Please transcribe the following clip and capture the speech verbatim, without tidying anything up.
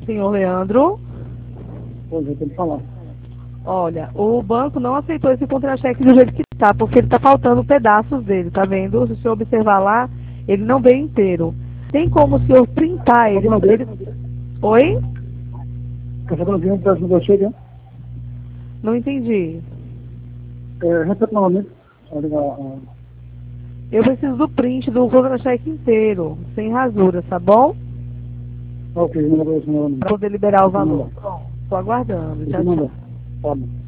Senhor Leandro, Pois é, tem que falar. olha, o banco não aceitou esse contra-cheque do jeito que tá, porque ele tá faltando pedaços dele, tá vendo? Se o senhor observar lá, ele não veio inteiro. Tem como o senhor printar ele? Alguma vez? ele... Oi? Café da manhã, peço você, né? Não entendi. É, repete novamente. Olha, ah, Eu preciso do print do contra-cheque inteiro, sem rasuras, tá bom? ah, ok, não vou novamente. Para poder liberar o Tem que valor. mandar. Pronto, tô aguardando. Tem Tchau, que tchau. mandar. Tá bom.